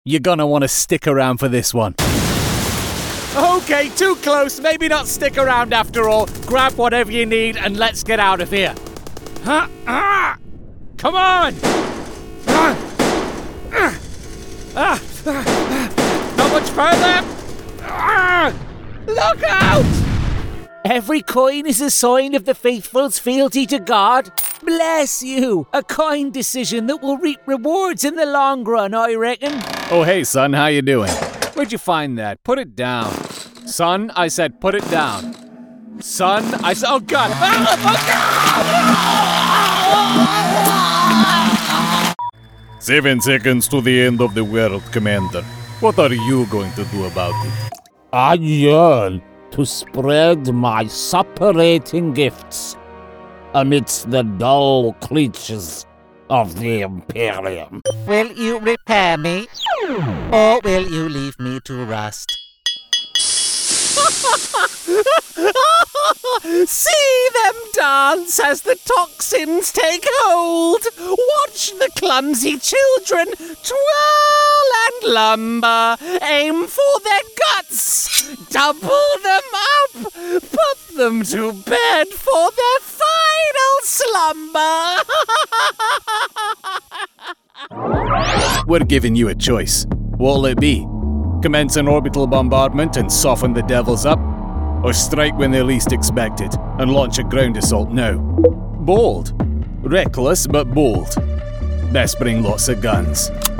You're gonna want to stick around for this one. Okay, too close. Maybe not stick around after all. Grab whatever you need and let's get out of here. Come on! Not much further! Look out! Every coin is a sign of the faithful's fealty to God. Bless you! A kind decision that will reap rewards in the long run, I reckon. Oh, hey, son, how you doing? Where'd you find that? Put it down. Son, I said put it down. Son, I said... Oh, God! Oh, God! 7 seconds to the end of the world, Commander. What are you going to do about it? I yearn to spread my suppurating gifts amidst the dull creatures of the Imperium. Will you repair me, or will you leave me to rust? See them dance as the toxins take hold. Watch the clumsy children twirl and lumber. Aim for their guts. Double them up. Put them to bed for their final slumber. We're giving you a choice. What'll it be? Commence an orbital bombardment and soften the devils up? Or strike when they're least expected and launch a ground assault now? Bold. Reckless, but bold. Best bring lots of guns.